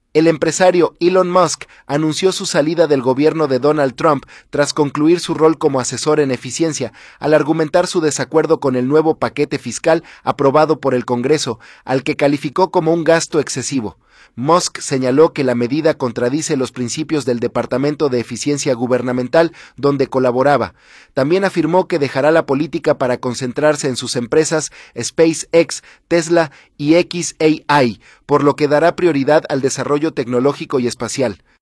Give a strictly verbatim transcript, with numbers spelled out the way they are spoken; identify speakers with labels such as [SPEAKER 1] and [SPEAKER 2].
[SPEAKER 1] El empresario Elon Musk anunció su salida del gobierno de Donald Trump tras concluir su rol como asesor en eficiencia, al argumentar su desacuerdo con el nuevo paquete fiscal aprobado por el Congreso, al que calificó como un gasto excesivo. Musk señaló que la medida contradice los principios del Departamento de Eficiencia Gubernamental, donde colaboraba. También afirmó que dejará la política para concentrarse en sus empresas SpaceX, Tesla y X A I, por lo que dará prioridad al desarrollo tecnológico y espacial.